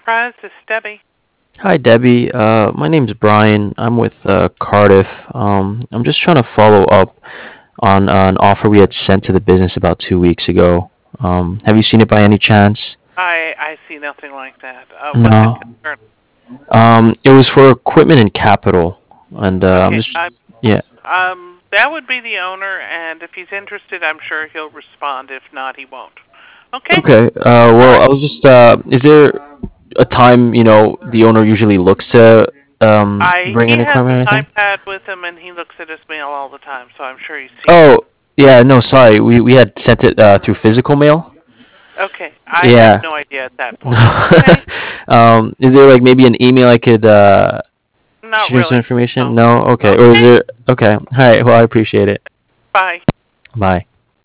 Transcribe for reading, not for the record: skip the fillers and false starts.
Enterprise. This is Debbie. Hi, Debbie. My name's Brian. I'm with Cardiff. I'm just trying to follow up on an offer we had sent to the business about 2 weeks ago. Have you seen it by any chance? I see nothing like that. What's it No. concern? It was for equipment and capital, and I'm Okay. just yeah. That would be the owner, and if he's interested, I'm sure he'll respond. If not, he won't. Okay. Okay. All Well, right. I was just is there a time the owner usually looks to bring He in has equipment his or anything? iPad with him, and he looks at his mail all the time, so I'm sure he's seen it. Oh, yeah. No, sorry. We had sent it through physical mail. Okay. I have Yeah. no idea at that point. Okay. Is there like maybe an email I could Not shoot him some really. information? No. No? Okay. Or is Okay. there okay. All right. Well, I appreciate it. Bye. Bye.